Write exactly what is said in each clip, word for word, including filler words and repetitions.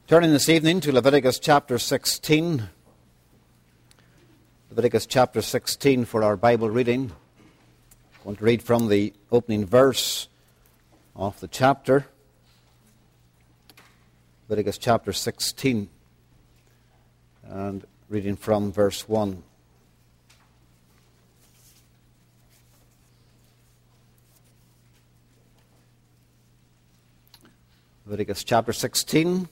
Turning this evening to Leviticus chapter sixteen. Leviticus chapter sixteen for our Bible reading. I want to read from the opening verse of the chapter. Leviticus chapter sixteen. And reading from verse one. Leviticus chapter sixteen.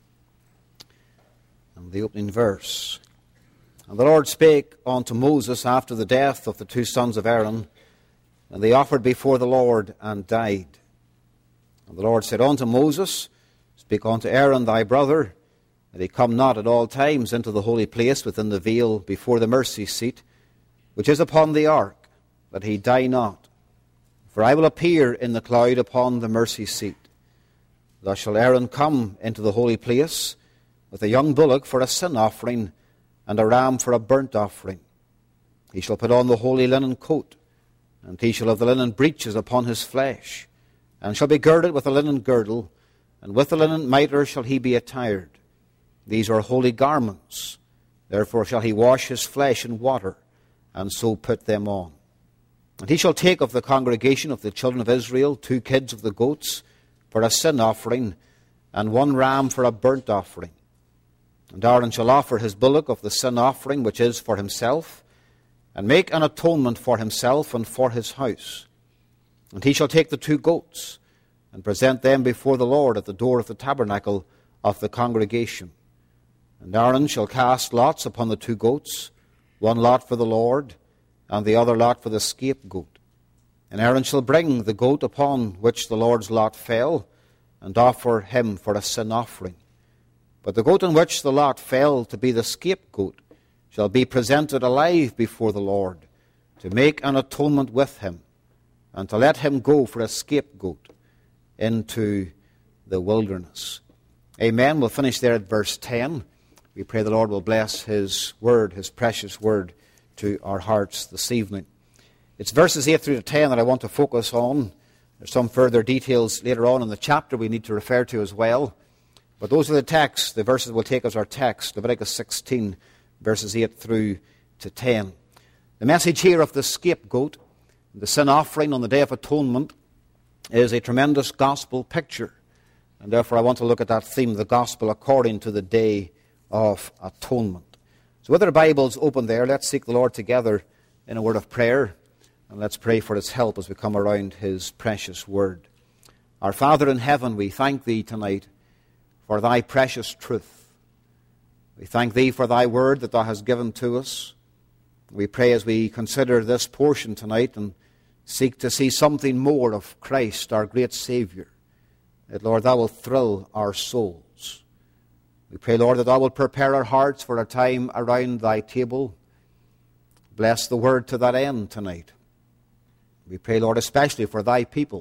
And the opening verse. And the Lord spake unto Moses after the death of the two sons of Aaron, and they offered before the Lord and died. And the Lord said unto Moses, Speak unto Aaron thy brother, that he come not at all times into the holy place within the veil before the mercy seat, which is upon the ark, that he die not. For I will appear in the cloud upon the mercy seat. Thus shall Aaron come into the holy place, with a young bullock for a sin offering, and a ram for a burnt offering. He shall put on the holy linen coat, and he shall have the linen breeches upon his flesh, and shall be girded with a linen girdle, and with the linen mitre shall he be attired. These are holy garments. Therefore shall he wash his flesh in water, and so put them on. And he shall take of the congregation of the children of Israel two kids of the goats for a sin offering, and one ram for a burnt offering. And Aaron shall offer his bullock of the sin offering, which is for himself, and make an atonement for himself and for his house. And he shall take the two goats, and present them before the Lord at the door of the tabernacle of the congregation. And Aaron shall cast lots upon the two goats, one lot for the Lord, and the other lot for the scapegoat. And Aaron shall bring the goat upon which the Lord's lot fell, and offer him for a sin offering. But the goat on which the lot fell to be the scapegoat shall be presented alive before the Lord, to make an atonement with him, and to let him go for a scapegoat into the wilderness. Amen. We'll finish there at verse ten. We pray the Lord will bless his word, his precious word, to our hearts this evening. It's verses eight through to ten that I want to focus on. There's some further details later on in the chapter we need to refer to as well. But those are the texts, the verses we'll take as our text, Leviticus sixteen, verses eight through to ten. The message here of the scapegoat, the sin offering on the Day of Atonement, is a tremendous gospel picture. And therefore I want to look at that theme, the gospel according to the Day of Atonement. So with our Bibles open there, let's seek the Lord together in a word of prayer, and let's pray for his help as we come around his precious word. Our Father in heaven, we thank thee tonight for thy precious truth. We thank thee for thy word that thou hast given to us. We pray as we consider this portion tonight and seek to see something more of Christ, our great Savior, that, Lord, thou wilt thrill our souls. We pray, Lord, that thou wilt prepare our hearts for a time around thy table. Bless the word to that end tonight. We pray, Lord, especially for thy people,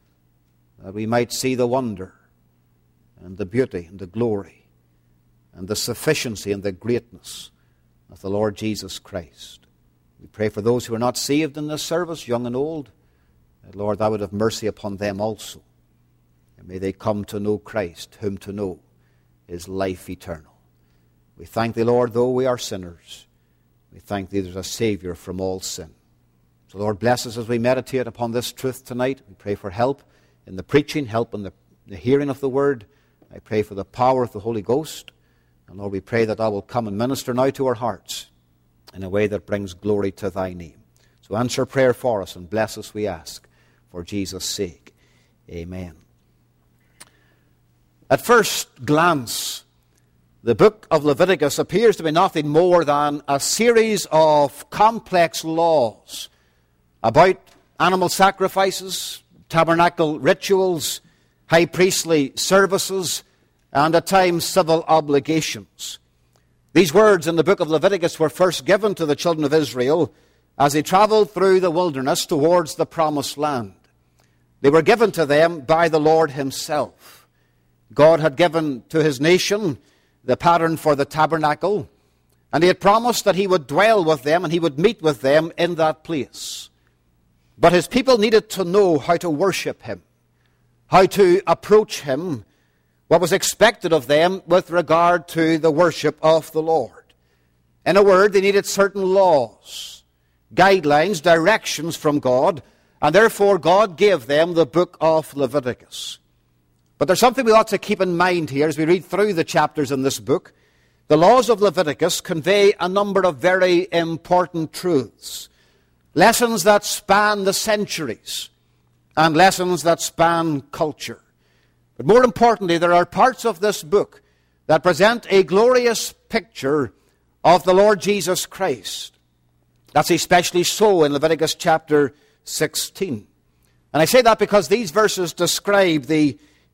that we might see the wonder and the beauty and the glory and the sufficiency and the greatness of the Lord Jesus Christ. We pray for those who are not saved in this service, young and old, that, Lord, thou would have mercy upon them also. And may they come to know Christ, whom to know is life eternal. We thank thee, Lord, though we are sinners, we thank thee there's a Savior from all sin. So, Lord, bless us as we meditate upon this truth tonight. We pray for help in the preaching, help in the, the hearing of the word. I pray for the power of the Holy Ghost. And Lord, we pray that thou wilt come and minister now to our hearts in a way that brings glory to thy name. So answer prayer for us and bless us, we ask, for Jesus' sake. Amen. At first glance, the book of Leviticus appears to be nothing more than a series of complex laws about animal sacrifices, tabernacle rituals, high priestly services, and at times civil obligations. These words in the book of Leviticus were first given to the children of Israel as they traveled through the wilderness towards the promised land. They were given to them by the Lord himself. God had given to his nation the pattern for the tabernacle, and he had promised that he would dwell with them and he would meet with them in that place. But his people needed to know how to worship him, how to approach him what was expected of them with regard to the worship of the Lord. In a word, they needed certain laws, guidelines, directions from God, and therefore God gave them the book of Leviticus. But there's something we ought to keep in mind here as we read through the chapters in this book. The laws of Leviticus convey a number of very important truths, lessons that span the centuries, and lessons that span culture. But more importantly, there are parts of this book that present a glorious picture of the Lord Jesus Christ. That's especially so in Leviticus chapter sixteen. And I say that because these verses describe the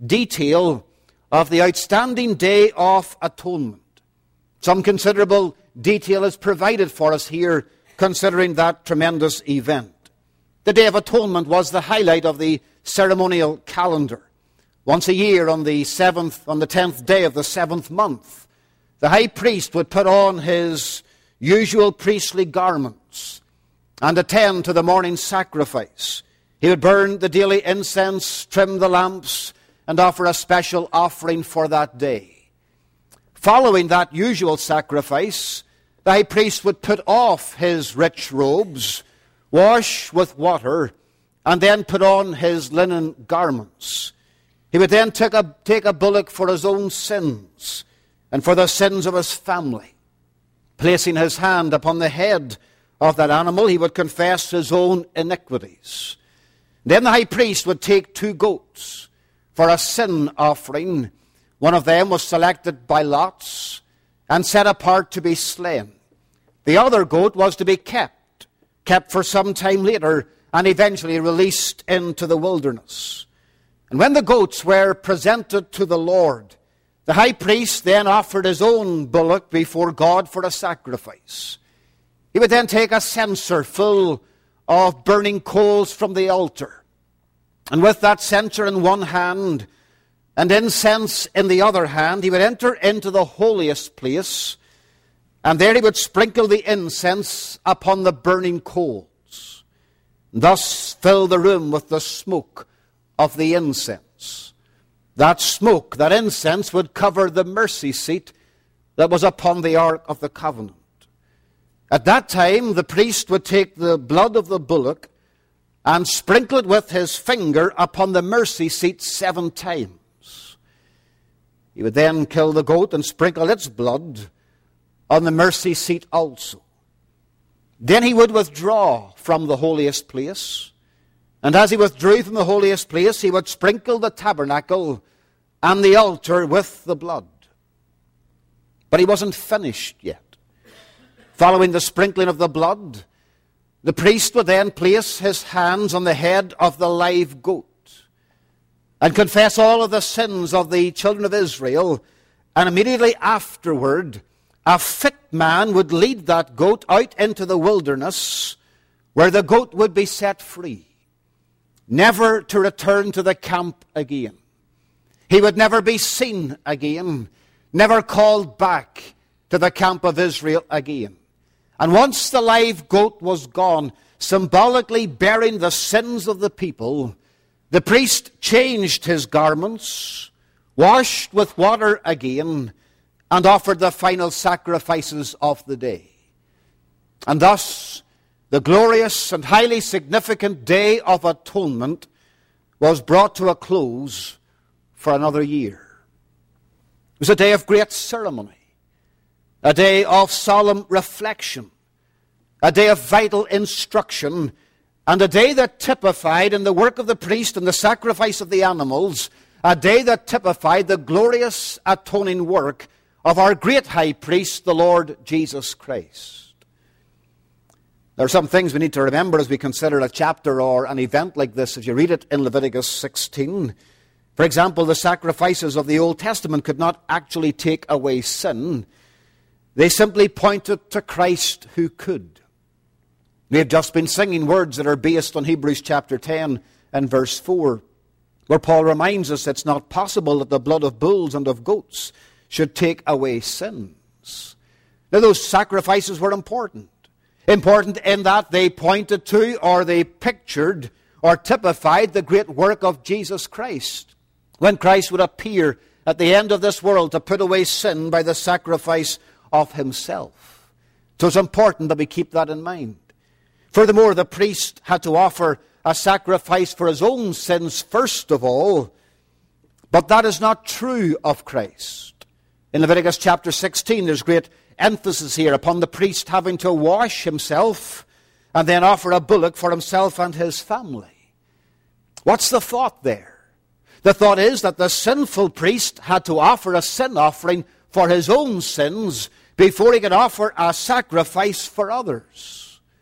detail of the outstanding Day of Atonement. Some considerable detail is provided for us here considering that tremendous event. The Day of Atonement was the highlight of the ceremonial calendar. Once a year on the seventh, on the tenth day of the seventh month, the high priest would put on his usual priestly garments and attend to the morning sacrifice. He would burn the daily incense, trim the lamps, and offer a special offering for that day. Following that usual sacrifice, the high priest would put off his rich robes, wash with water, and then put on his linen garments. He would then take a, take a bullock for his own sins and for the sins of his family. Placing his hand upon the head of that animal, he would confess his own iniquities. Then the high priest would take two goats for a sin offering. One of them was selected by lots and set apart to be slain. The other goat was to be kept, kept for some time later, and eventually released into the wilderness. And when the goats were presented to the Lord, the high priest then offered his own bullock before God for a sacrifice. He would then take a censer full of burning coals from the altar, and with that censer in one hand and incense in the other hand, he would enter into the holiest place, and there he would sprinkle the incense upon the burning coals, and thus fill the room with the smoke of the incense. That smoke, that incense, would cover the mercy seat that was upon the Ark of the Covenant. At that time, the priest would take the blood of the bullock and sprinkle it with his finger upon the mercy seat seven times. He would then kill the goat and sprinkle its blood on the mercy seat also. Then he would withdraw from the holiest place, and as he withdrew from the holiest place, he would sprinkle the tabernacle and the altar with the blood. But he wasn't finished yet. Following the sprinkling of the blood, the priest would then place his hands on the head of the live goat and confess all of the sins of the children of Israel. And immediately afterward, a fit man would lead that goat out into the wilderness, where the goat would be set free, never to return to the camp again. He would never be seen again, never called back to the camp of Israel again. And once the live goat was gone, symbolically bearing the sins of the people, the priest changed his garments, washed with water again, and offered the final sacrifices of the day. And thus, the glorious and highly significant Day of Atonement was brought to a close for another year. It was a day of great ceremony, a day of solemn reflection, a day of vital instruction, and a day that typified in the work of the priest and the sacrifice of the animals, a day that typified the glorious atoning work of our great high priest, the Lord Jesus Christ. There are some things we need to remember as we consider a chapter or an event like this. If you read it in Leviticus sixteen, for example, the sacrifices of the Old Testament could not actually take away sin. They simply pointed to Christ who could. We have just been singing words that are based on Hebrews chapter ten and verse four, where Paul reminds us it's not possible that the blood of bulls and of goats should take away sins. Now, those sacrifices were important. Important in that they pointed to, or they pictured, or typified the great work of Jesus Christ, when Christ would appear at the end of this world to put away sin by the sacrifice of himself. So it's important that we keep that in mind. Furthermore, the priest had to offer a sacrifice for his own sins first of all, but that is not true of Christ. In Leviticus chapter sixteen, there's great emphasis here upon the priest having to wash himself and then offer a bullock for himself and his family. What's the thought there? The thought is that the sinful priest had to offer a sin offering for his own sins before he could offer a sacrifice for others.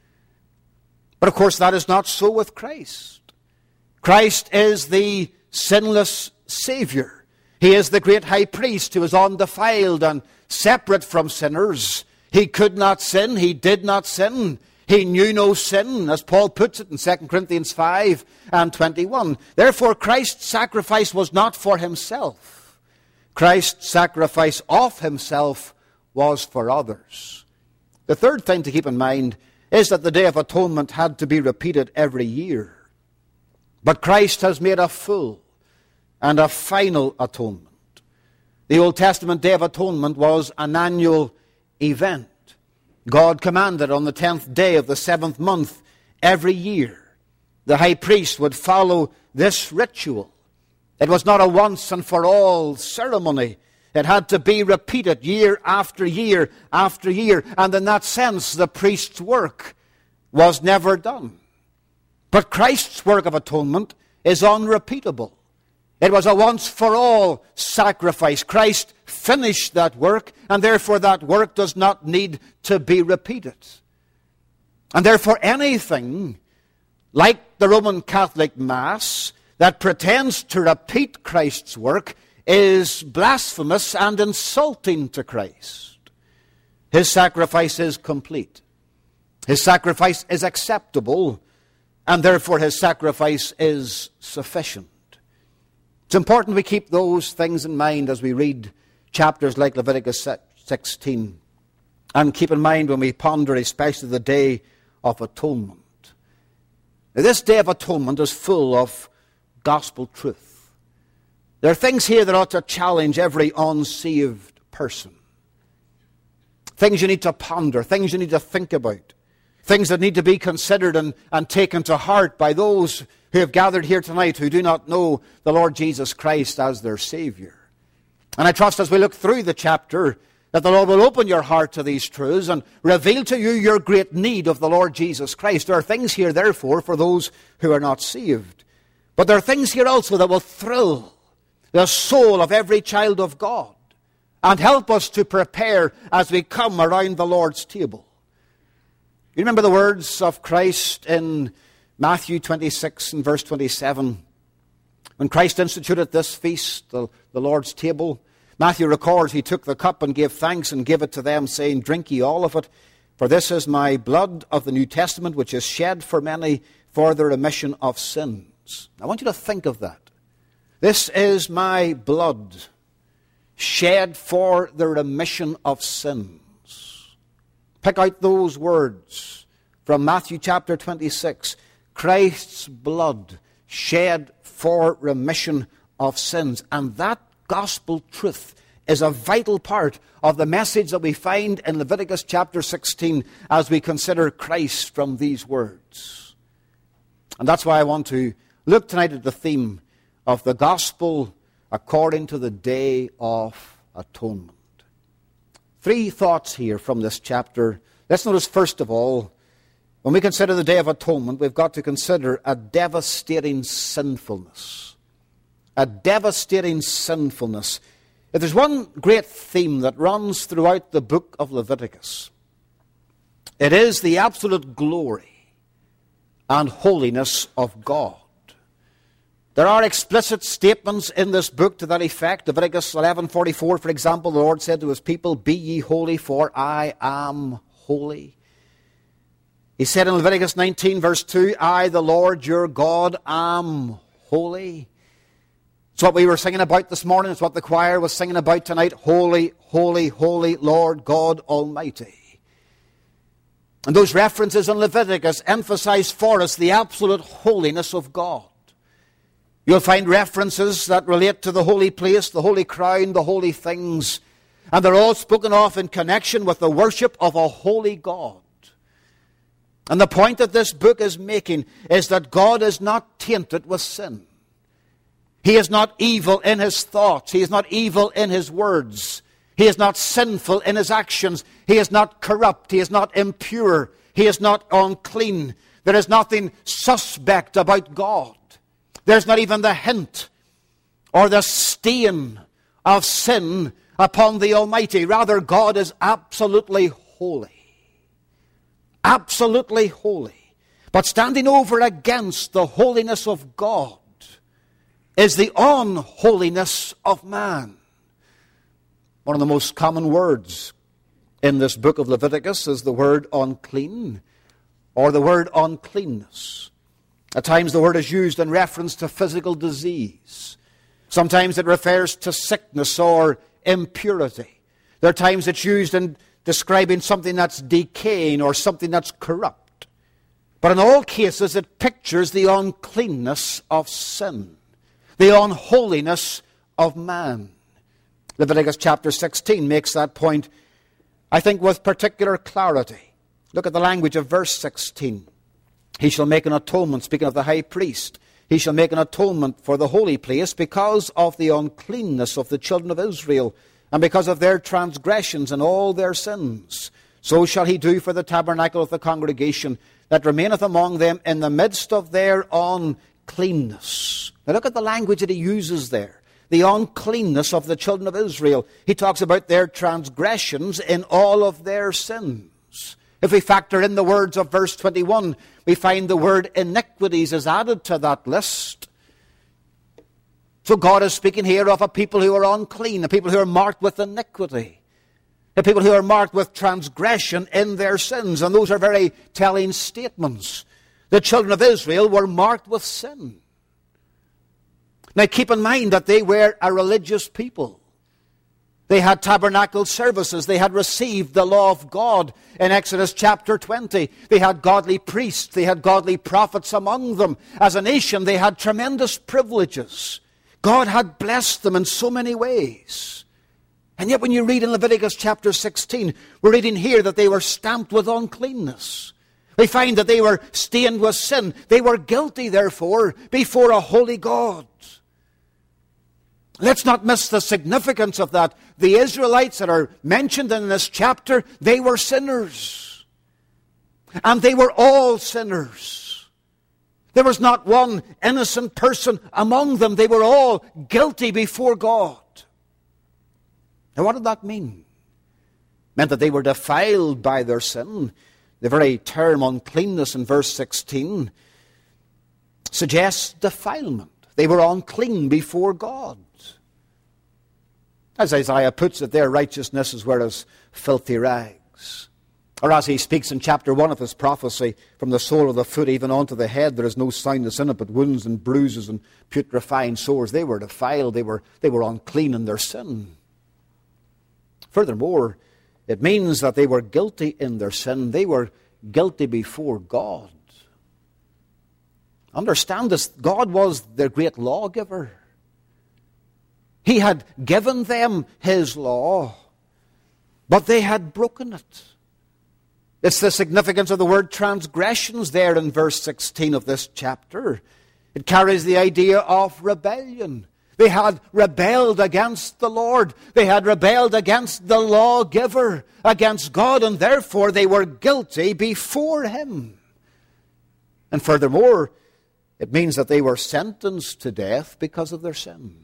But of course that is not so with Christ. Christ is the sinless Savior. He is the great high priest who is undefiled and separate from sinners. He could not sin. He did not sin. He knew no sin, as Paul puts it in Second Corinthians five and twenty-one. Therefore, Christ's sacrifice was not for himself. Christ's sacrifice of himself was for others. The third thing to keep in mind is that the Day of Atonement had to be repeated every year. But Christ has made a full and a final atonement. The Old Testament Day of Atonement was an annual event. God commanded on the tenth day of the seventh month every year the high priest would follow this ritual. It was not a once and for all ceremony. It had to be repeated year after year after year. And in that sense, the priest's work was never done. But Christ's work of atonement is unrepeatable. It was a once-for-all sacrifice. Christ finished that work, and therefore that work does not need to be repeated. And therefore anything like the Roman Catholic Mass that pretends to repeat Christ's work is blasphemous and insulting to Christ. His sacrifice is complete. His sacrifice is acceptable, and therefore his sacrifice is sufficient. It's important we keep those things in mind as we read chapters like Leviticus sixteen. And keep in mind when we ponder especially the Day of Atonement. Now, this Day of Atonement is full of gospel truth. There are things here that ought to challenge every unsaved person. Things you need to ponder, things you need to think about. Things that need to be considered and, and taken to heart by those who have gathered here tonight who do not know the Lord Jesus Christ as their Savior. And I trust as we look through the chapter that the Lord will open your heart to these truths and reveal to you your great need of the Lord Jesus Christ. There are things here, therefore, for those who are not saved. But there are things here also that will thrill the soul of every child of God and help us to prepare as we come around the Lord's table. You remember the words of Christ in Matthew twenty-six and verse twenty-seven. When Christ instituted this feast, the, the Lord's table, Matthew records, he took the cup and gave thanks and gave it to them, saying, "Drink ye all of it, for this is my blood of the New Testament, which is shed for many for the remission of sins." I want you to think of that. This is my blood, shed for the remission of sins. Pick out those words from Matthew chapter twenty-six. Christ's blood shed for remission of sins. And that gospel truth is a vital part of the message that we find in Leviticus chapter sixteen as we consider Christ from these words. And that's why I want to look tonight at the theme of the gospel according to the Day of Atonement. Three thoughts here from this chapter. Let's notice first of all, when we consider the Day of Atonement, we've got to consider a devastating sinfulness. A devastating sinfulness. If there's one great theme that runs throughout the book of Leviticus, it is the absolute glory and holiness of God. There are explicit statements in this book to that effect. Leviticus eleven forty-four, for example, the Lord said to his people, "Be ye holy, for I am holy." He said in Leviticus nineteen, verse two, "I, the Lord your God, am holy." It's what we were singing about this morning. It's what the choir was singing about tonight. Holy, holy, holy, Lord God Almighty. And those references in Leviticus emphasize for us the absolute holiness of God. You'll find references that relate to the holy place, the holy crown, the holy things. And they're all spoken of in connection with the worship of a holy God. And the point that this book is making is that God is not tainted with sin. He is not evil in his thoughts. He is not evil in his words. He is not sinful in his actions. He is not corrupt. He is not impure. He is not unclean. There is nothing suspect about God. There's not even the hint or the stain of sin upon the Almighty. Rather, God is absolutely holy. Absolutely holy. But standing over against the holiness of God is the unholiness of man. One of the most common words in this book of Leviticus is the word unclean, or the word uncleanness. At times the word is used in reference to physical disease. Sometimes it refers to sickness or impurity. There are times it's used in describing something that's decaying or something that's corrupt. But in all cases it pictures the uncleanness of sin, the unholiness of man. Leviticus chapter sixteen makes that point, I think, with particular clarity. Look at the language of verse sixteen. He shall make an atonement, speaking of the high priest. He shall make an atonement for the holy place because of the uncleanness of the children of Israel, and because of their transgressions and all their sins. So shall he do for the tabernacle of the congregation that remaineth among them in the midst of their uncleanness. Now look at the language that he uses there. The uncleanness of the children of Israel. He talks about their transgressions in all of their sins. If we factor in the words of verse twenty-one, we find the word iniquities is added to that list. So God is speaking here of a people who are unclean, a people who are marked with iniquity, a people who are marked with transgression in their sins. And those are very telling statements. The children of Israel were marked with sin. Now keep in mind that they were a religious people. They had tabernacle services. They had received the law of God in Exodus chapter twenty. They had godly priests. They had godly prophets among them. As a nation, they had tremendous privileges. God had blessed them in so many ways. And yet when you read in Leviticus chapter sixteen, we're reading here that they were stamped with uncleanness. We find that they were stained with sin. They were guilty, therefore, before a holy God. Let's not miss the significance of that. The Israelites that are mentioned in this chapter, they were sinners. And they were all sinners. There was not one innocent person among them. They were all guilty before God. Now what did that mean? It meant that they were defiled by their sin. The very term uncleanness in verse sixteen suggests defilement. They were unclean before God. As Isaiah puts it, their righteousnesses were as filthy rags. Or as he speaks in chapter one of his prophecy, from the sole of the foot even unto the head, there is no soundness in it, but wounds and bruises and putrefying sores. They were defiled. They were, they were unclean in their sin. Furthermore, it means that they were guilty in their sin. They were guilty before God. Understand this, God was their great lawgiver. He had given them his law, but they had broken it. It's the significance of the word transgressions there in verse sixteen of this chapter. It carries the idea of rebellion. They had rebelled against the Lord. They had rebelled against the lawgiver, against God, and therefore they were guilty before him. And furthermore, it means that they were sentenced to death because of their sin.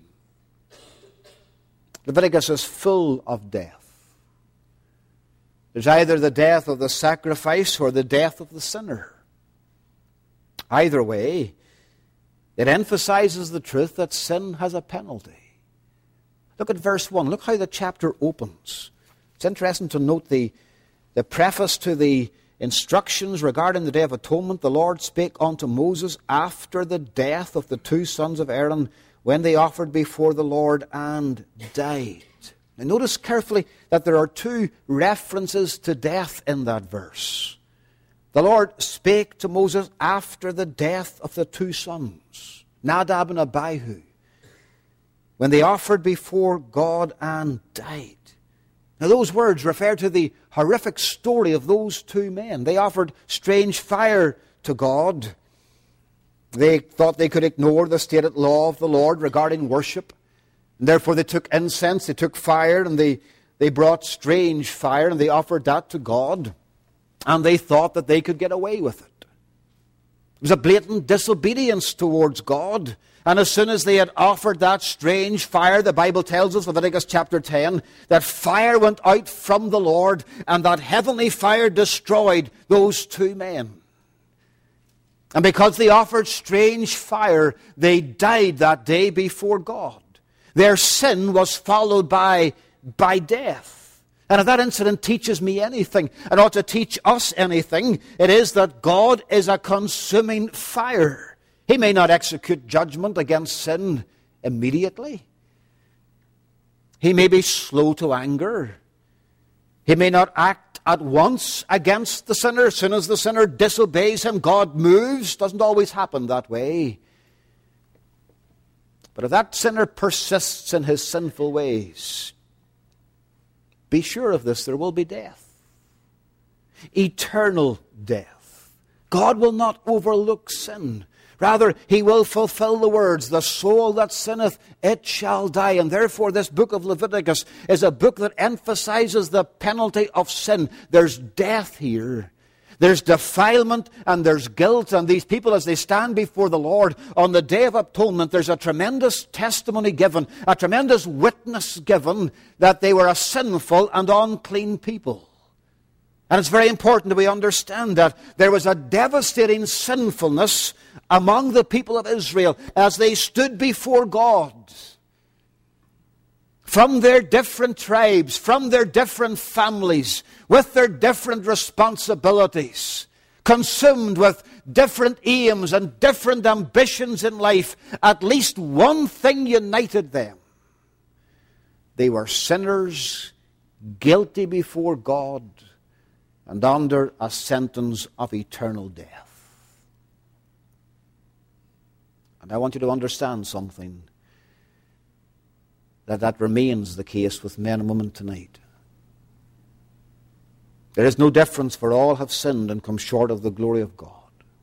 Leviticus is full of death. There's either the death of the sacrifice or the death of the sinner. Either way, it emphasizes the truth that sin has a penalty. Look at verse one. Look how the chapter opens. It's interesting to note the, the preface to the instructions regarding the Day of Atonement. The Lord spake unto Moses after the death of the two sons of Aaron, when they offered before the Lord and died. Now notice carefully that there are two references to death in that verse. The Lord spake to Moses after the death of the two sons. Nadab and Abihu, when they offered before God and died. Now those words refer to the horrific story of those two men. They offered strange fire to God. They thought they could ignore the stated law of the Lord regarding worship. And therefore they took incense, they took fire, and they, they brought strange fire, and they offered that to God. And they thought that they could get away with it. It was a blatant disobedience towards God. And as soon as they had offered that strange fire, the Bible tells us, Leviticus chapter ten, that fire went out from the Lord, and that heavenly fire destroyed those two men. And because they offered strange fire, they died that day before God. Their sin was followed by, by death. And if that incident teaches me anything, and ought to teach us anything, it is that God is a consuming fire. He may not execute judgment against sin immediately. He may be slow to anger. He may not act at once against the sinner. As soon as the sinner disobeys him, God moves. Doesn't always happen that way. But if that sinner persists in his sinful ways, be sure of this, there will be death. Eternal death. God will not overlook sin. Rather, he will fulfill the words, the soul that sinneth, it shall die. And therefore, this book of Leviticus is a book that emphasizes the penalty of sin. There's death here. There's defilement and there's guilt. And these people, as they stand before the Lord on the Day of Atonement, there's a tremendous testimony given, a tremendous witness given that they were a sinful and unclean people. And it's very important that we understand that there was a devastating sinfulness among the people of Israel as they stood before God. From their different tribes, from their different families, with their different responsibilities, consumed with different aims and different ambitions in life, at least one thing united them. They were sinners, guilty before God, and under a sentence of eternal death. And I want you to understand something, that that remains the case with men and women tonight. There is no difference, for all have sinned and come short of the glory of God.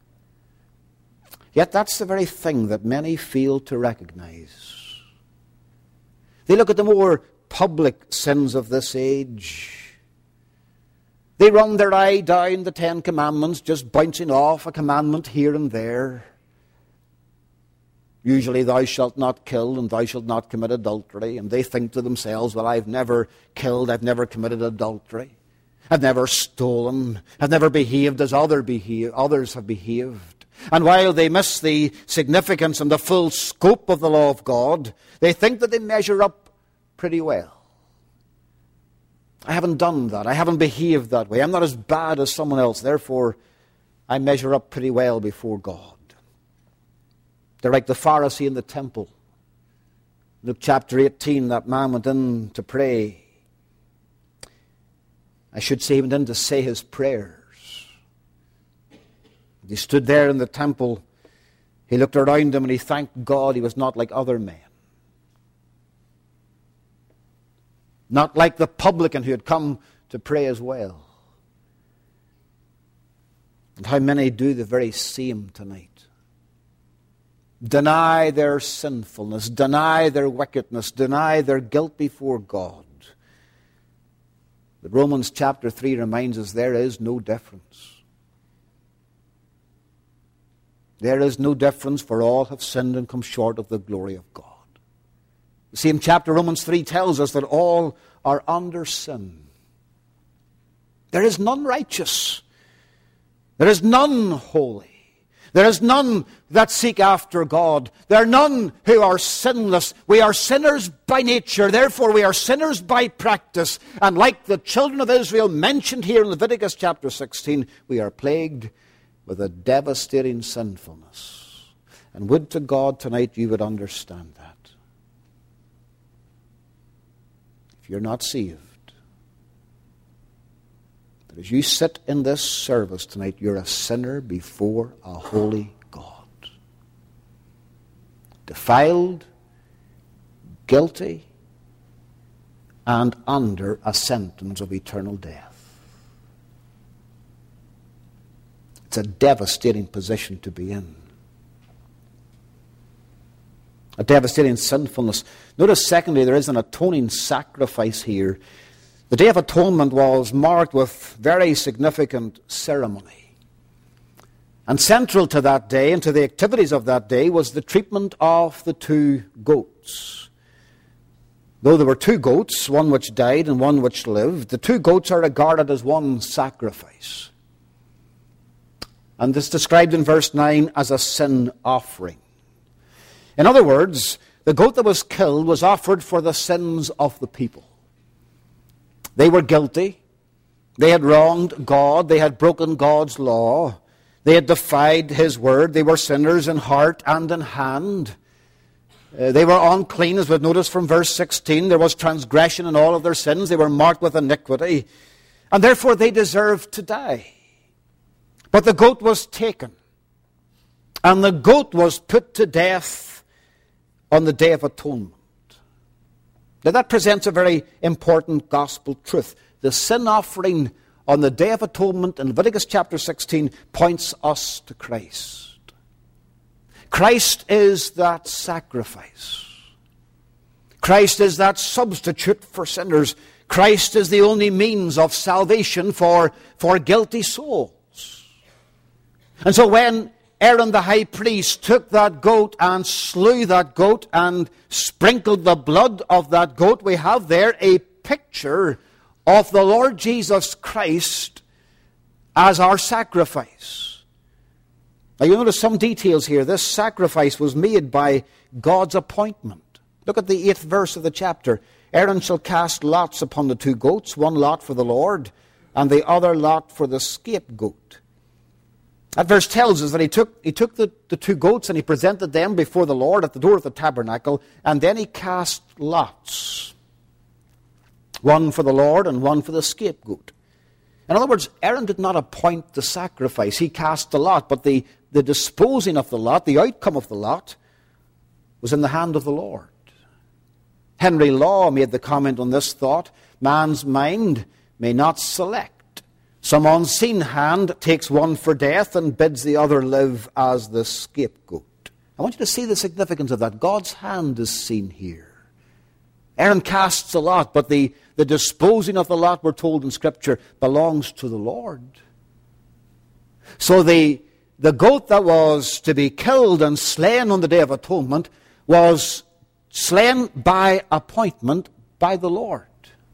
Yet that's the very thing that many fail to recognize. They look at the more public sins of this age. They run their eye down the Ten Commandments, just bouncing off a commandment here and there. Usually, thou shalt not kill and thou shalt not commit adultery. And they think to themselves, well, I've never killed, I've never committed adultery. I've never stolen, I've never behaved as other behave, others have behaved. And while they miss the significance and the full scope of the law of God, they think that they measure up pretty well. I haven't done that. I haven't behaved that way. I'm not as bad as someone else. Therefore, I measure up pretty well before God. They're like the Pharisee in the temple. Luke chapter eighteen, that man went in to pray. I should say he went in to say his prayers. He stood there in the temple. He looked around him and he thanked God he was not like other men. Not like the publican who had come to pray as well. And how many do the very same tonight? Deny their sinfulness, deny their wickedness, deny their guilt before God. But Romans chapter three reminds us there is no difference. There is no difference, for all have sinned and come short of the glory of God. The same chapter, Romans three, tells us that all are under sin. There is none righteous. There is none holy. There is none that seek after God. There are none who are sinless. We are sinners by nature. Therefore, we are sinners by practice. And like the children of Israel mentioned here in Leviticus chapter sixteen, we are plagued with a devastating sinfulness. And would to God tonight you would understand that. If you're not saved, that as you sit in this service tonight, you're a sinner before a holy God. defiled, guilty, and under a sentence of eternal death. It's a devastating position to be in. A devastating sinfulness. Notice, secondly, there is an atoning sacrifice here. The Day of Atonement was marked with very significant ceremony. And central to that day and to the activities of that day was the treatment of the two goats. Though there were two goats, one which died and one which lived, the two goats are regarded as one sacrifice. And this is described in verse nine as a sin offering. In other words, the goat that was killed was offered for the sins of the people. They were guilty. They had wronged God. They had broken God's law. They had defied His word. They were sinners in heart and in hand. Uh, they were unclean, as we've noticed from verse sixteen. There was transgression in all of their sins. They were marked with iniquity. And therefore they deserved to die. But the goat was taken. And the goat was put to death on the Day of Atonement. Now that presents a very important gospel truth. The sin offering on the Day of Atonement in Leviticus chapter sixteen points us to Christ. Christ is that sacrifice. Christ is that substitute for sinners. Christ is the only means of salvation for, for guilty souls. And so when Aaron the high priest took that goat and slew that goat and sprinkled the blood of that goat, we have there a picture of the Lord Jesus Christ as our sacrifice. Now you notice some details here. This sacrifice was made by God's appointment. Look at the eighth verse of the chapter. Aaron shall cast lots upon the two goats, one lot for the Lord, and the other lot for the scapegoat. That verse tells us that he took, he took the, the two goats and he presented them before the Lord at the door of the tabernacle, and then he cast lots. One for the Lord and one for the scapegoat. In other words, Aaron did not appoint the sacrifice. He cast the lot, but the, the disposing of the lot, the outcome of the lot, was in the hand of the Lord. Henry Law made the comment on this thought: man's mind may not select. Some unseen hand takes one for death and bids the other live as the scapegoat. I want you to see the significance of that. God's hand is seen here. Aaron casts a lot, but the, the disposing of the lot, we're told in Scripture, belongs to the Lord. So the, the goat that was to be killed and slain on the Day of Atonement was slain by appointment by the Lord.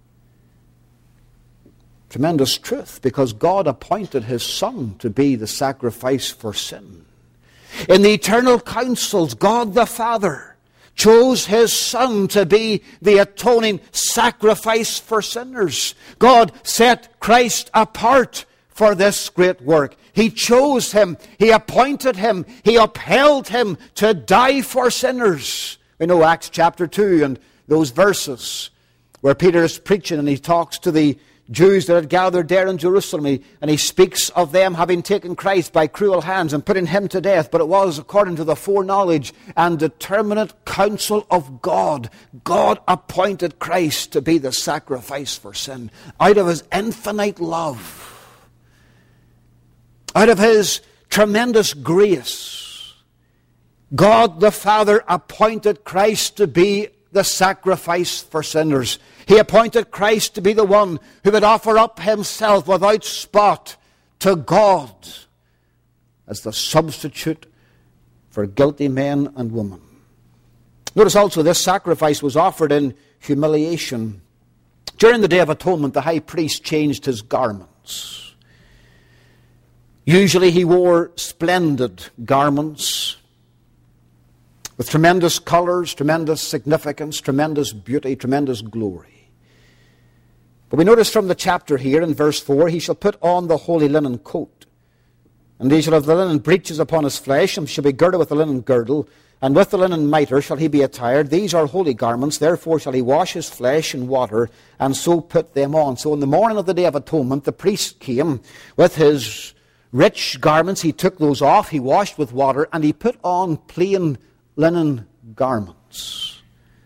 Tremendous truth, because God appointed His Son to be the sacrifice for sin. In the eternal councils, God the Father chose His Son to be the atoning sacrifice for sinners. God set Christ apart for this great work. He chose Him. He appointed Him. He upheld Him to die for sinners. We know Acts chapter two and those verses where Peter is preaching and he talks to the Jews that had gathered there in Jerusalem, and he speaks of them having taken Christ by cruel hands and putting Him to death. But it was according to the foreknowledge and determinate counsel of God. God appointed Christ to be the sacrifice for sin. Out of His infinite love, out of His tremendous grace, God the Father appointed Christ to be the sacrifice for sinners. He appointed Christ to be the one who would offer up Himself without spot to God as the substitute for guilty men and women. Notice also this sacrifice was offered in humiliation. During the Day of Atonement, the high priest changed his garments. Usually he wore splendid garments with tremendous colors, tremendous significance, tremendous beauty, tremendous glory. But we notice from the chapter here in verse four, he shall put on the holy linen coat, and he shall have the linen breeches upon his flesh, and shall be girded with the linen girdle, and with the linen mitre shall he be attired. These are holy garments, therefore shall he wash his flesh in water, and so put them on. So in the morning of the Day of Atonement, the priest came with his rich garments. He took those off, he washed with water, and he put on plain linen garments.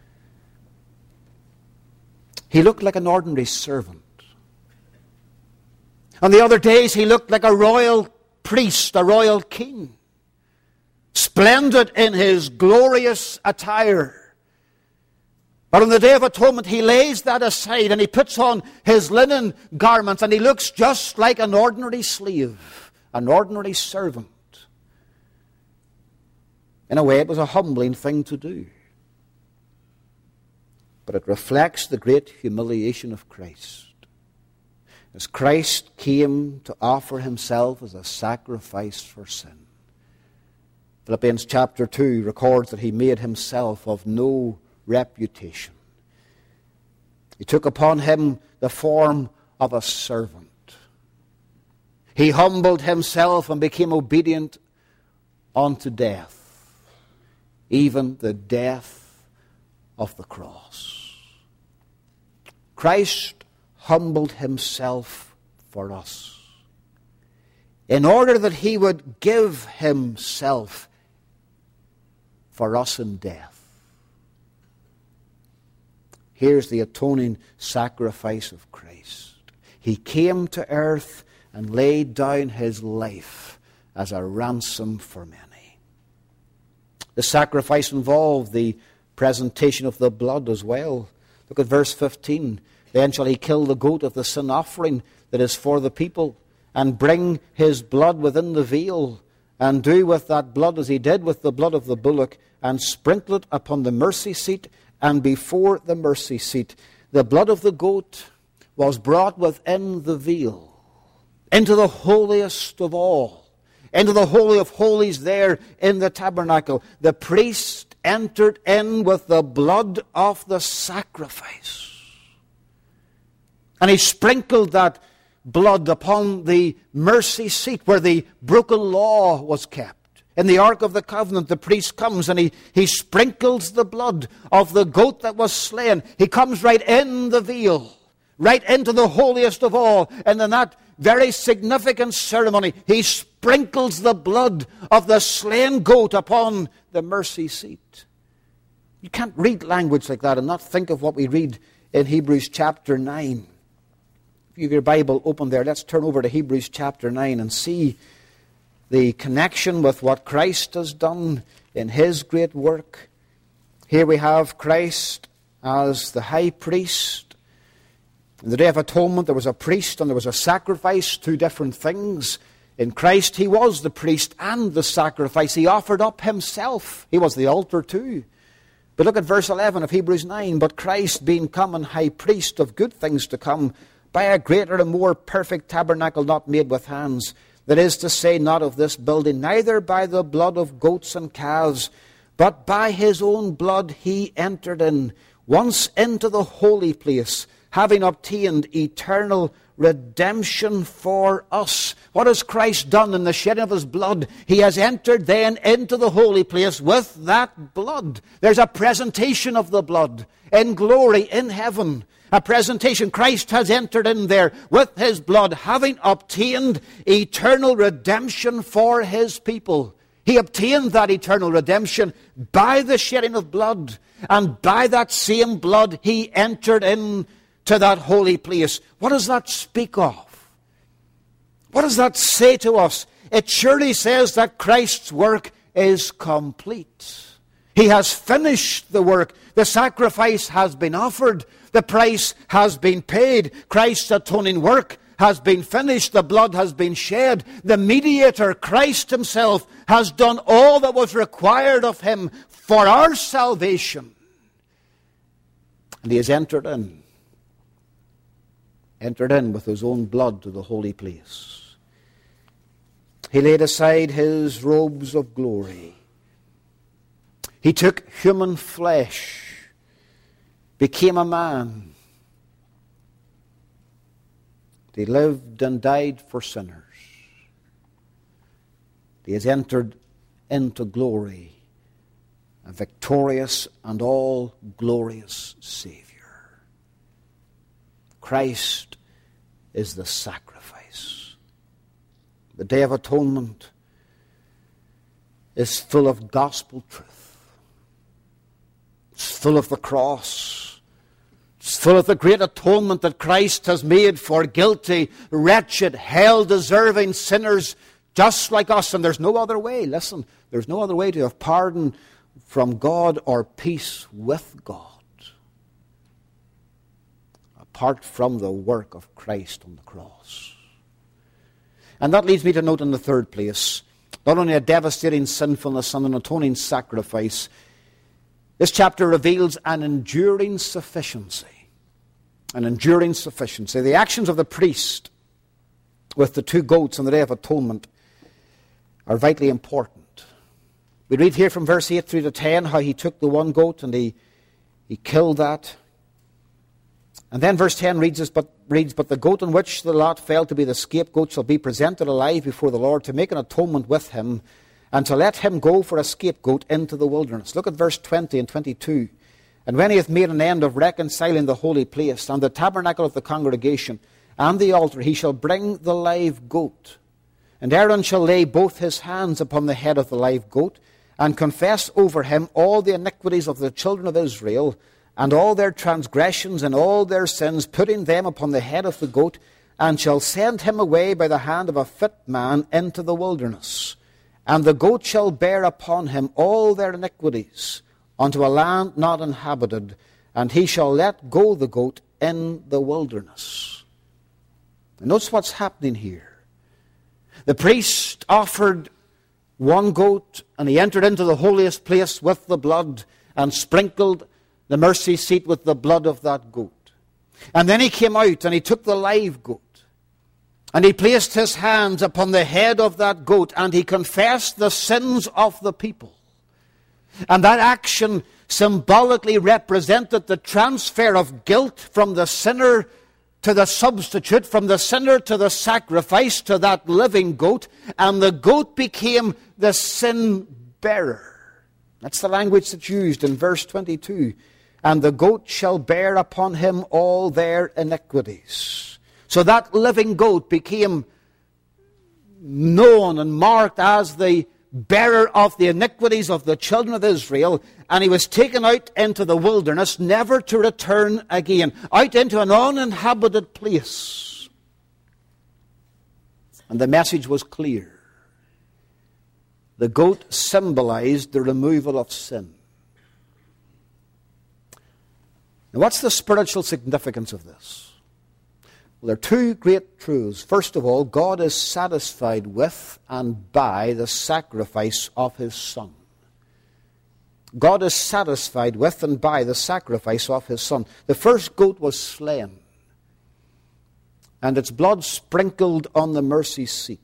He looked like an ordinary servant. On the other days, he looked like a royal priest, a royal king, splendid in his glorious attire. But on the Day of Atonement, he lays that aside and he puts on his linen garments and he looks just like an ordinary slave, an ordinary servant. In a way, it was a humbling thing to do. But it reflects the great humiliation of Christ. As Christ came to offer himself as a sacrifice for sin. Philippians chapter two records that he made himself of no reputation. He took upon him the form of a servant. He humbled himself and became obedient unto death, even the death of the cross. Christ humbled himself for us in order that he would give himself for us in death. Here's the atoning sacrifice of Christ. He came to earth and laid down his life as a ransom for many. The sacrifice involved the presentation of the blood as well. Look at verse fifteen. Then shall he kill the goat of the sin offering that is for the people, and bring his blood within the veil, and do with that blood as he did with the blood of the bullock, and sprinkle it upon the mercy seat and before the mercy seat. The blood of the goat was brought within the veil, into the holiest of all, into the Holy of Holies there in the tabernacle. The priest entered in with the blood of the sacrifice. And he sprinkled that blood upon the mercy seat where the broken law was kept. In the Ark of the Covenant, the priest comes and he, he sprinkles the blood of the goat that was slain. He comes right in the veil, right into the holiest of all. And in that very significant ceremony, he sprinkles the blood of the slain goat upon the mercy seat. You can't read language like that and not think of what we read in Hebrews chapter nine. If you have your Bible open there, let's turn over to Hebrews chapter nine and see the connection with what Christ has done in his great work. Here we have Christ as the high priest. In the Day of Atonement, there was a priest and there was a sacrifice, two different things. In Christ, he was the priest and the sacrifice. He offered up himself. He was the altar too. But look at verse eleven of Hebrews nine. But Christ, being come and high priest of good things to come, by a greater and more perfect tabernacle not made with hands, that is to say, not of this building, neither by the blood of goats and calves, but by his own blood he entered in, once into the holy place, having obtained eternal redemption for us. What has Christ done in the shedding of his blood? He has entered then into the holy place with that blood. There's a presentation of the blood in glory in heaven. A presentation. Christ has entered in there with his blood, having obtained eternal redemption for his people. He obtained that eternal redemption by the shedding of blood. And by that same blood, he entered in to that holy place. What does that speak of? What does that say to us? It surely says that Christ's work is complete. He has finished the work. The sacrifice has been offered. The price has been paid. Christ's atoning work has been finished. The blood has been shed. The mediator, Christ himself, has done all that was required of him for our salvation. And he has entered in. Entered in with his own blood to the holy place. He laid aside his robes of glory. He took human flesh, became a man. He lived and died for sinners. He has entered into glory, a victorious and all-glorious Savior. Christ is the sacrifice. The Day of Atonement is full of gospel truth. It's full of the cross. It's full of the great atonement that Christ has made for guilty, wretched, hell-deserving sinners just like us. And there's no other way. Listen, there's no other way to have pardon from God or peace with God apart from the work of Christ on the cross. And that leads me to note in the third place, not only a devastating sinfulness and an atoning sacrifice, this chapter reveals an enduring sufficiency. An enduring sufficiency. The actions of the priest with the two goats on the Day of Atonement are vitally important. We read here from verse eight through to ten how he took the one goat and he, he killed that. And then verse ten reads, this, but, reads, But the goat on which the lot fell to be the scapegoat shall be presented alive before the Lord to make an atonement with him and to let him go for a scapegoat into the wilderness. Look at verse twenty and twenty-two. And when he hath made an end of reconciling the holy place and the tabernacle of the congregation and the altar, he shall bring the live goat. And Aaron shall lay both his hands upon the head of the live goat and confess over him all the iniquities of the children of Israel and all their transgressions and all their sins, putting them upon the head of the goat, and shall send him away by the hand of a fit man into the wilderness. And the goat shall bear upon him all their iniquities unto a land not inhabited, and he shall let go the goat in the wilderness. And notice what's happening here. The priest offered one goat, and he entered into the holiest place with the blood and sprinkled the mercy seat with the blood of that goat. And then he came out and he took the live goat and he placed his hands upon the head of that goat and he confessed the sins of the people. And that action symbolically represented the transfer of guilt from the sinner to the substitute, from the sinner to the sacrifice, to that living goat, and the goat became the sin bearer. That's the language that's used in verse twenty-two. And the goat shall bear upon him all their iniquities. So that living goat became known and marked as the bearer of the iniquities of the children of Israel, and he was taken out into the wilderness, never to return again, out into an uninhabited place. And the message was clear. The goat symbolized the removal of sin. Now, what's the spiritual significance of this? Well, there are two great truths. First of all, God is satisfied with and by the sacrifice of his Son. God is satisfied with and by the sacrifice of his Son. The first goat was slain, and its blood sprinkled on the mercy seat.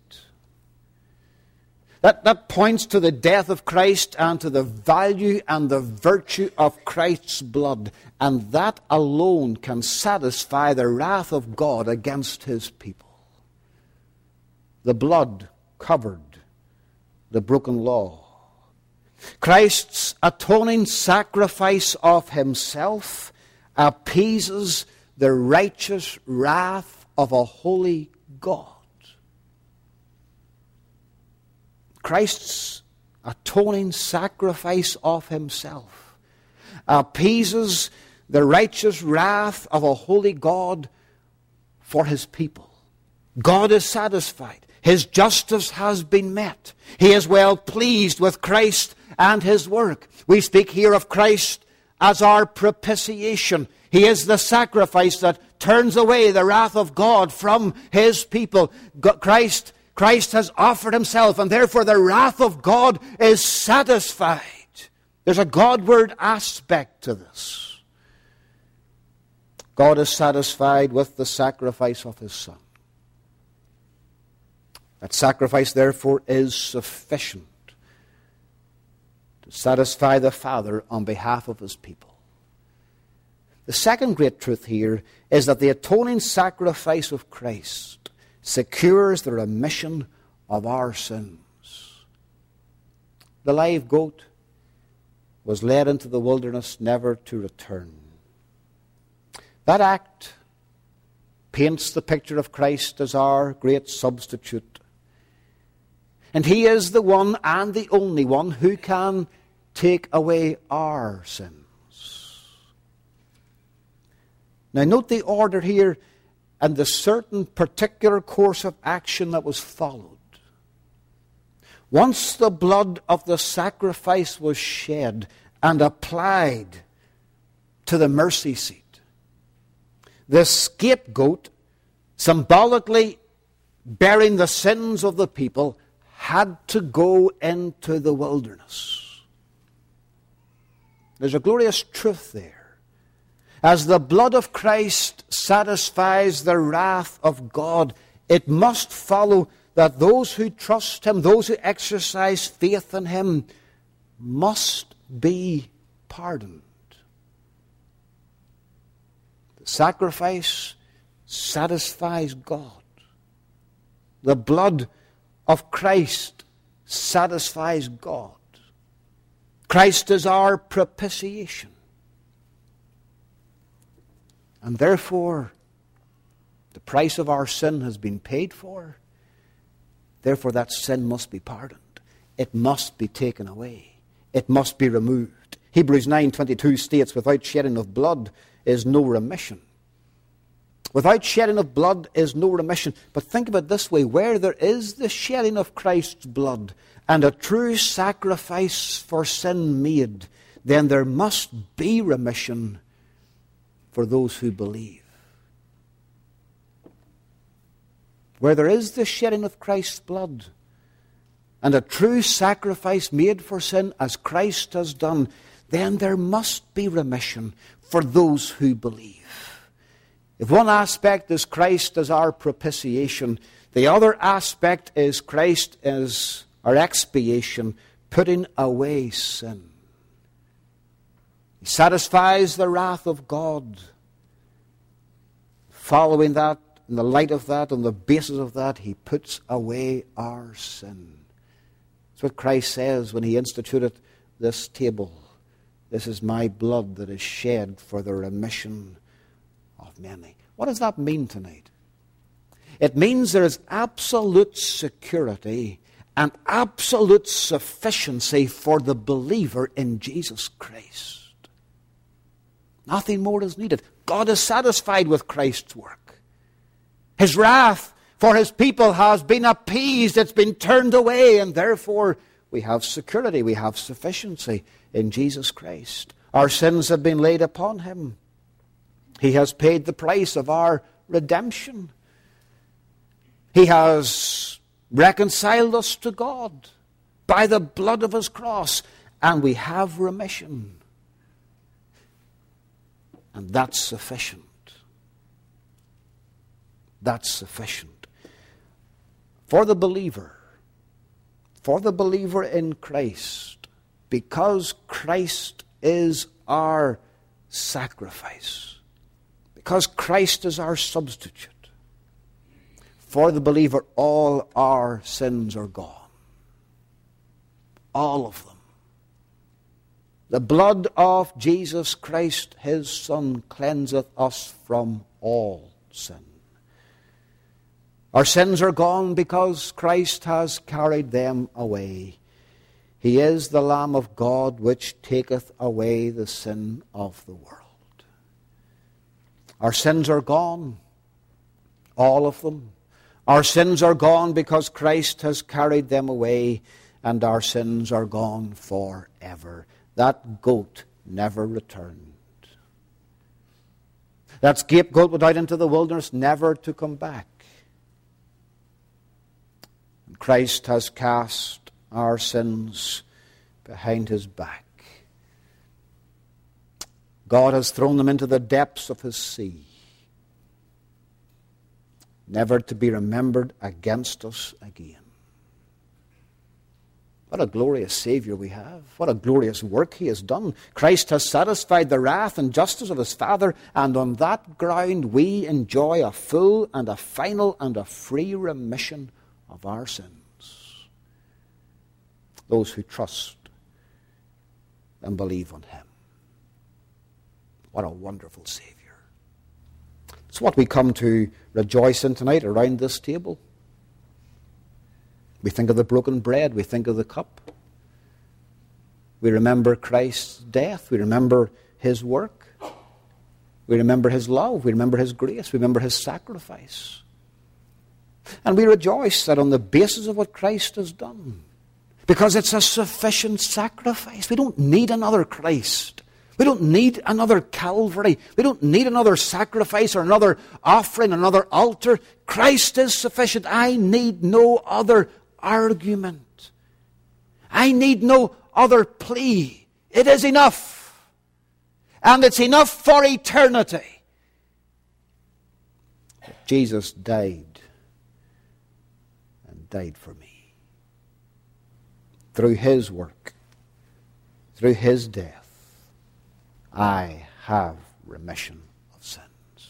That, that points to the death of Christ and to the value and the virtue of Christ's blood. And that alone can satisfy the wrath of God against his people. The blood covered the broken law. Christ's atoning sacrifice of himself appeases the righteous wrath of a holy God. Christ's atoning sacrifice of himself appeases the righteous wrath of a holy God for his people. God is satisfied. His justice has been met. He is well pleased with Christ and his work. We speak here of Christ as our propitiation. He is the sacrifice that turns away the wrath of God from his people. Christ Christ has offered himself, and therefore the wrath of God is satisfied. There's a Godward aspect to this. God is satisfied with the sacrifice of his Son. That sacrifice, therefore, is sufficient to satisfy the Father on behalf of his people. The second great truth here is that the atoning sacrifice of Christ secures the remission of our sins. The live goat was led into the wilderness never to return. That act paints the picture of Christ as our great substitute. And he is the one and the only one who can take away our sins. Now note the order here and the certain particular course of action that was followed. Once the blood of the sacrifice was shed and applied to the mercy seat, the scapegoat, symbolically bearing the sins of the people, had to go into the wilderness. There's a glorious truth there. As the blood of Christ satisfies the wrath of God, it must follow that those who trust Him, those who exercise faith in Him, must be pardoned. The sacrifice satisfies God. The blood of Christ satisfies God. Christ is our propitiation. And therefore, the price of our sin has been paid for. Therefore, that sin must be pardoned. It must be taken away. It must be removed. Hebrews nine twenty-two states, without shedding of blood is no remission. Without shedding of blood is no remission. But think of it this way, where there is the shedding of Christ's blood and a true sacrifice for sin made, then there must be remission for those who believe. Where there is the shedding of Christ's blood and a true sacrifice made for sin as Christ has done, then there must be remission for those who believe. If one aspect is Christ as our propitiation, the other aspect is Christ as our expiation, putting away sin. He satisfies the wrath of God. Following that, in the light of that, on the basis of that, He puts away our sin. That's what Christ says when He instituted this table. This is my blood that is shed for the remission of many. What does that mean tonight? It means there is absolute security and absolute sufficiency for the believer in Jesus Christ. Nothing more is needed. God is satisfied with Christ's work. His wrath for His people has been appeased. It's been turned away, and therefore we have security. We have sufficiency in Jesus Christ. Our sins have been laid upon Him. He has paid the price of our redemption. He has reconciled us to God by the blood of His cross, and we have remission. And that's sufficient. That's sufficient. For the believer, for the believer in Christ, because Christ is our sacrifice, because Christ is our substitute, for the believer, all our sins are gone. All of them. The blood of Jesus Christ, His Son, cleanseth us from all sin. Our sins are gone because Christ has carried them away. He is the Lamb of God which taketh away the sin of the world. Our sins are gone, all of them. Our sins are gone because Christ has carried them away, and our sins are gone forever. That goat never returned. That scapegoat went out into the wilderness never to come back. And Christ has cast our sins behind His back. God has thrown them into the depths of His sea, never to be remembered against us again. What a glorious Savior we have. What a glorious work He has done. Christ has satisfied the wrath and justice of His Father, and on that ground we enjoy a full and a final and a free remission of our sins. Those who trust and believe on Him. What a wonderful Savior. It's what we come to rejoice in tonight around this table. We think of the broken bread. We think of the cup. We remember Christ's death. We remember His work. We remember his love. We remember his grace. We remember his sacrifice. And we rejoice that on the basis of what Christ has done, because it's a sufficient sacrifice. We don't need another Christ. We don't need another Calvary. We don't need another sacrifice or another offering, another altar. Christ is sufficient. I need no other argument. I need no other plea. It is enough. And it's enough for eternity. Jesus died and died for me. Through his work, through his death, I have remission of sins.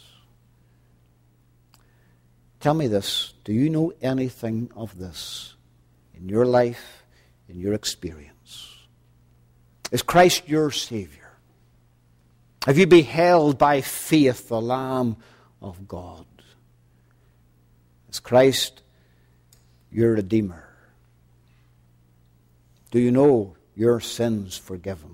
Tell me this, do you know anything of this in your life, in your experience? Is Christ your Savior? Have you beheld by faith the Lamb of God? Is Christ your Redeemer? Do you know your sins forgiven?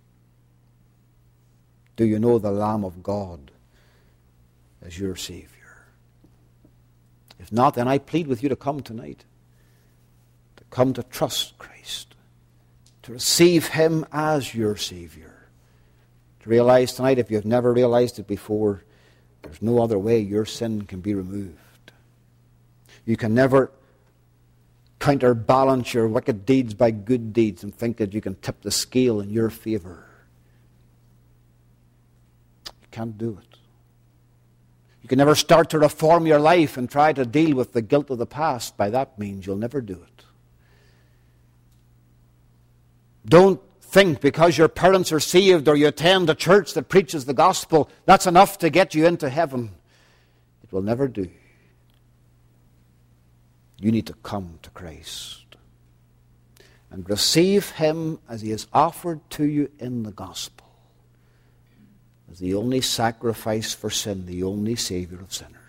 Do you know the Lamb of God as your Savior? If not, then I plead with you to come tonight. To come to trust Christ. To receive him as your Savior. To realize tonight, if you've never realized it before, there's no other way your sin can be removed. You can never counterbalance your wicked deeds by good deeds and think that you can tip the scale in your favor. You can't do it. You can never start to reform your life and try to deal with the guilt of the past. By that means, you'll never do it. Don't think because your parents are saved or you attend a church that preaches the gospel, that's enough to get you into heaven. It will never do. You need to come to Christ and receive him as he is offered to you in the gospel, as the only sacrifice for sin, the only Savior of sinners.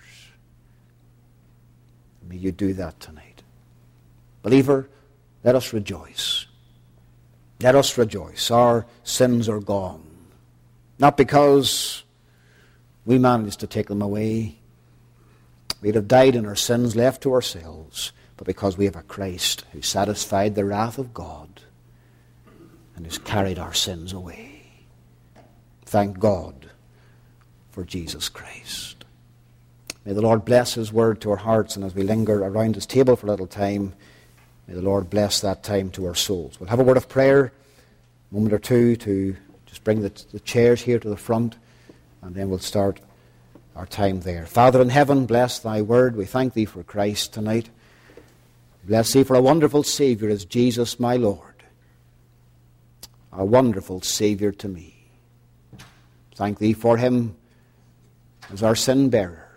May you do that tonight. Believer, let us rejoice. Let us rejoice. Our sins are gone. Not because we managed to take them away. We'd have died in our sins, left to ourselves, but because we have a Christ who satisfied the wrath of God and who's carried our sins away. Thank God for Jesus Christ. May the Lord bless his word to our hearts, and as we linger around his table for a little time, may the Lord bless that time to our souls. We'll have a word of prayer, a moment or two to just bring the, the chairs here to the front, and then we'll start our time there. Father in heaven, bless thy word. We thank thee for Christ tonight. Bless thee for a wonderful Savior as Jesus my Lord. A wonderful Savior to me. Thank thee for him as our sin bearer.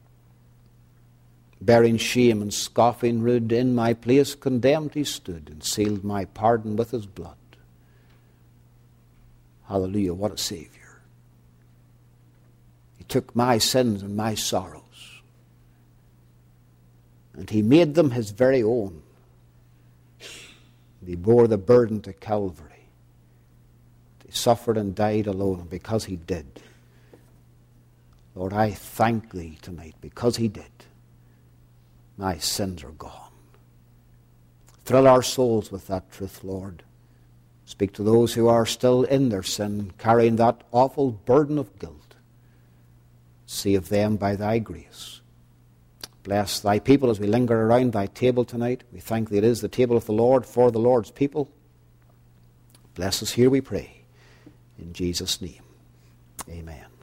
Bearing shame and scoffing rude, in my place condemned he stood and sealed my pardon with his blood. Hallelujah, what a Savior. He took my sins and my sorrows, and he made them his very own. And he bore the burden to Calvary. He suffered and died alone, and because he did, Lord, I thank thee tonight, because he did, my sins are gone. Thrill our souls with that truth, Lord. Speak to those who are still in their sin, carrying that awful burden of guilt. Save them by thy grace. Bless thy people as we linger around thy table tonight. We thank thee it is the table of the Lord for the Lord's people. Bless us here, we pray. In Jesus' name, amen.